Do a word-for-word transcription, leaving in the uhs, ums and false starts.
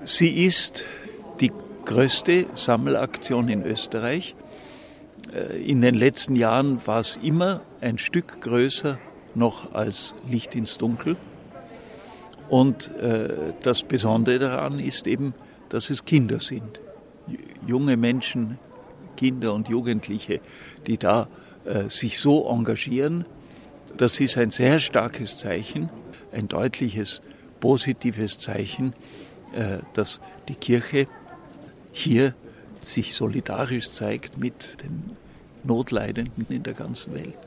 Sie ist die größte Sammelaktion in Österreich. In den letzten Jahren war es immer ein Stück größer noch als Licht ins Dunkel. Und äh, das Besondere daran ist eben, dass es Kinder sind. Junge Menschen, Kinder und Jugendliche, die da äh, sich so engagieren. Das ist ein sehr starkes Zeichen, ein deutliches, positives Zeichen, äh, dass die Kirche hier sich solidarisch zeigt mit den Notleidenden in der ganzen Welt.